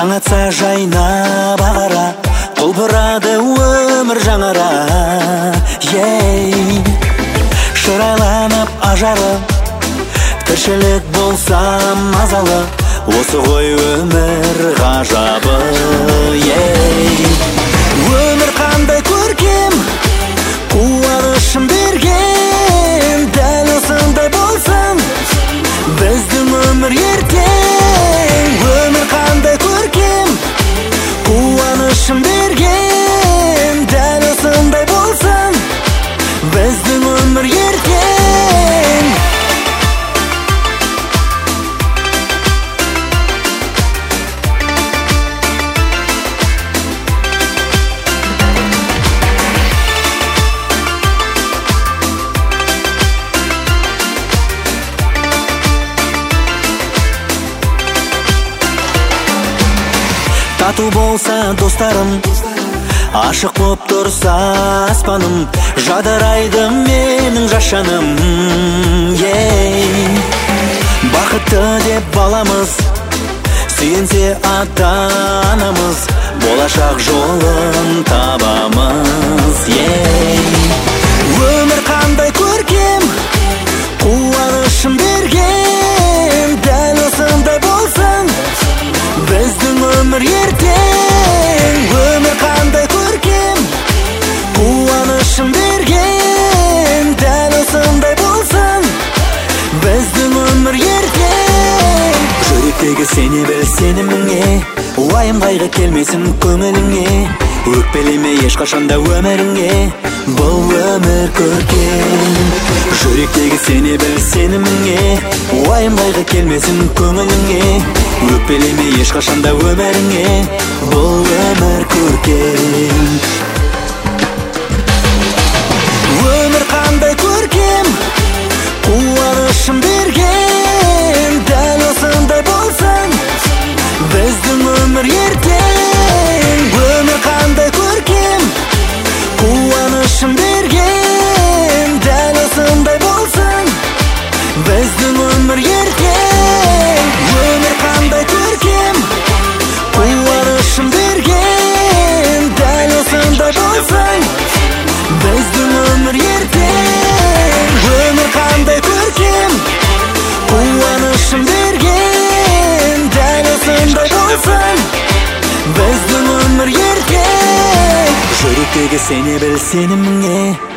Жаңатса жайнап ағара, құлпырады өмір жаңара. Шырайланып ажары, тіршілік болса мазалы, осы ғой өмір ғажабы. Өмір қандай көркем, қуанышын берген, дәл осындай болсын біздің өмір ертең. Өмір қандай көркем, қуанышын берген, дәл осындай болсын біздің өмір ертең. Тату болса достарым, ашық боп тұрса аспаным, жадырайды менің жас жаным. Бақытты деп баламыз, сүйенсе ата-анамыз, болашақ жолын табамыз. Өмір қандай көркем, қуанышын берген, дәл осындай болсын біздің өмір ертең. Өмір қандай көркем, қуанышын берген, дәл осындай болсын біздің өмір ертең. Жүректегі сене біл сеніміңе, уайым қайғы келмесін көңіліңе. Өкпелеме ешқашанда өміріңе, бұл өмір көркем. Жүректегі сене біл сеніміңе, уайым қайғы келмесін көңіліңе. Өкпелеме ешқашанда өміріңе, бұл өмір көркем. Өмір қандай көркем, қуанышын берген, дәл осындай болсын біздің өмір ертең. Өмір қандай көркем, қуанышын берген, дәл осындай болсын біздің өмір ертең. Өмір қандай көркем, қуанышын берген, дәл осындай болсын біздің өмір ертең. Өмір қандай көркем, қуанышын берген, дәл осындай болсын біздің өмір ертең. Жүректегі сене біл сеніміңе,